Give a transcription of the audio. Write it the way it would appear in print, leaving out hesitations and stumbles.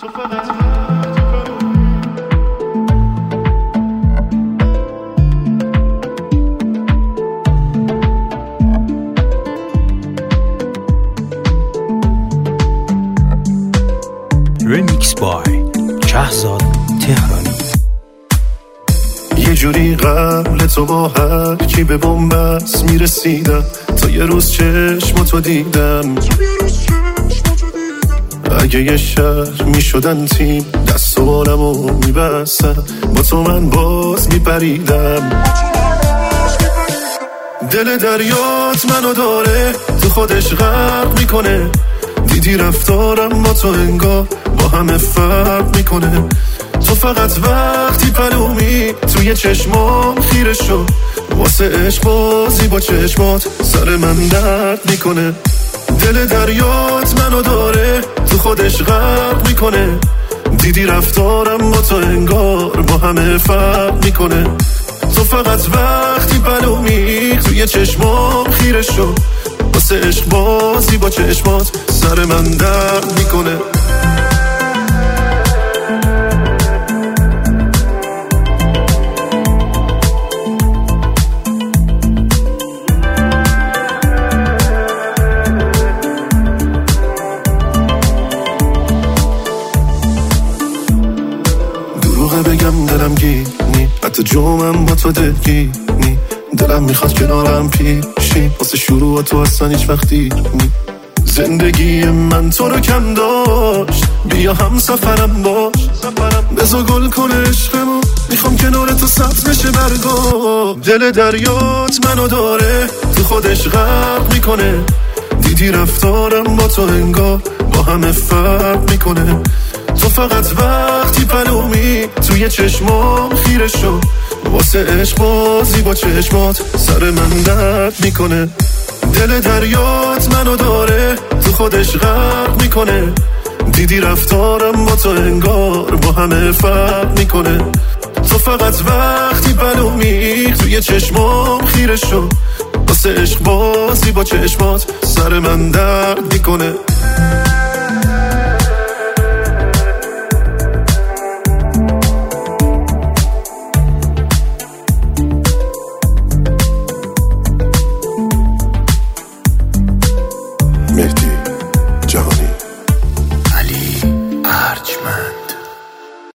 Remix by شهزاد تهرانی. یه جوری قبل تو با هر کی به بنبست میرسیدم، تا یه روز چشماتو دیدم. اگه یه شهر میشدن تیم، دست و بالمو میبستم، با تو من باز میپریدم. دل دریات منو داره، تو خودش غرق میکنه. دیدی رفتارم با تو انگار با همه فرق میکنه. تو فقط وقتی پلومی توی چشمام خیره شد، واسه عشق بازی با چشمات سر من درد میکنه. دل دریات منو داره، تو خودش غرق میکنه. دیدی رفتارم با تو انگار با همه فرق میکنه. تو فقط وقتی پلومی توی چشمام خیره شد، واسه عشق بازی با چشمات سر من درد میکنه. دروغه بگم دلم گیرنی، حتی جومم با تو دلگیرنی. دلم میخواد کنارم پیشی، واسه شروع تو اصلا هیچ وقتی نی. زندگی من تو رو کم داشت، بیا هم سفرم باش. بزا گل کنه عشقمو، میخوام کنار تو سبز بشه برگا. دل دریات منو داره، تو خودش غرق میکنه. دیدی رفتارم با تو انگار با همه فرق میکنه. تو فقط وقتی پلومی توی چشمام خیره شد، واسه عشق بازی با چشمات سر من درد میکنه. دل دریات منو داره، تو خودش غرق میکنه. دیدی رفتارم با تو انگار با همه فرق میکنه. تو فقط وقتی پلومی توی چشمام خیره شد، واسه عشق بازی با چشمات سر من درد میکنه.